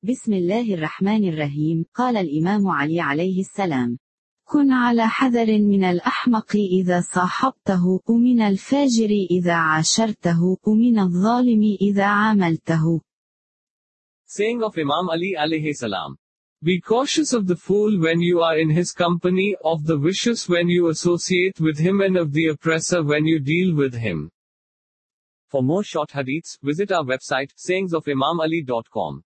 بسم الله الرحمن الرحيم. قال الإمام علي عليه السلام: كن على حذر من الأحمق إذا صاحبته، ومن الفاجر إذا عاشرته، ومن الظالم إذا عاملته. Saying of Imam Ali alayhi salam. Be cautious of the fool when you are in his company, of the vicious when you associate with him, and of the oppressor when you deal with him. For more short hadiths, visit our website, sayingsofimamali.com.